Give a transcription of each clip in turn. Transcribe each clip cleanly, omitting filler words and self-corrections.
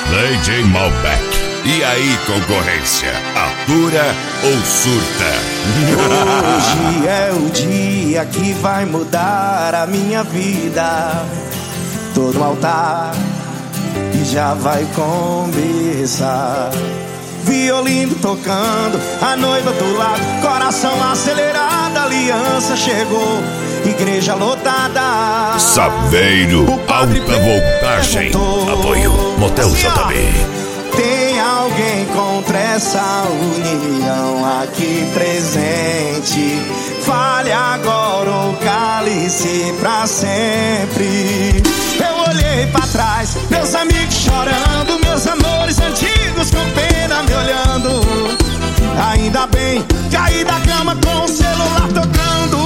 DJ Malbec. E aí, concorrência, atura ou surta? Hoje é o dia que vai mudar a minha vida. Tô no altar e já vai começar. Violino tocando, a noiva do lado, coração acelerado, aliança chegou, igreja lotada. Saveiro, alta voltagem, apoio Motel JB. Tem alguém contra essa união aqui presente? Fale agora ou cale-se pra sempre. Eu olhei pra trás, meus amigos chorando, meus amores antigos com pena me olhando. Ainda bem, caí da cama com o celular tocando.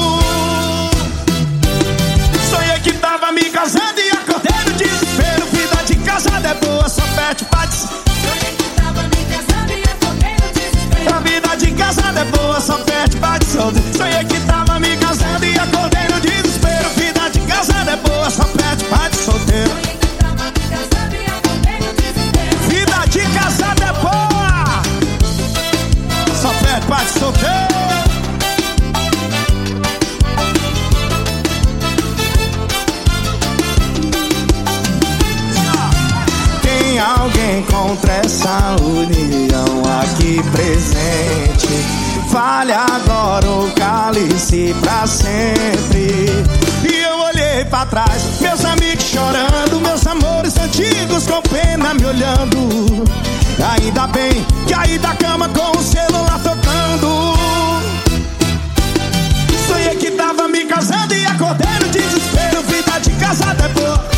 Sonhei que tava me casando e acordei no desespero. Vida de casada é boa, só perde pates. Sonhei que tava me casando e acordei no desespero. A vida de casada é boa, só perde pates. Sonhei que tava me casando e acordei no desespero. Vida de casada é boa, só perde pates solteiro. Sonhei que tava me casando e acordei no desespero. Vida de casada é boa, só perde pates solteiro. Tem alguém contra essa união aqui presente? Fale agora ou cale-se pra sempre. E eu olhei pra trás, meus amigos chorando, meus amores antigos com pena me olhando. Ainda bem, caí da cama com o celular tocando. Sonhei que tava me casando e acordei no desespero. Vida de casada é boa,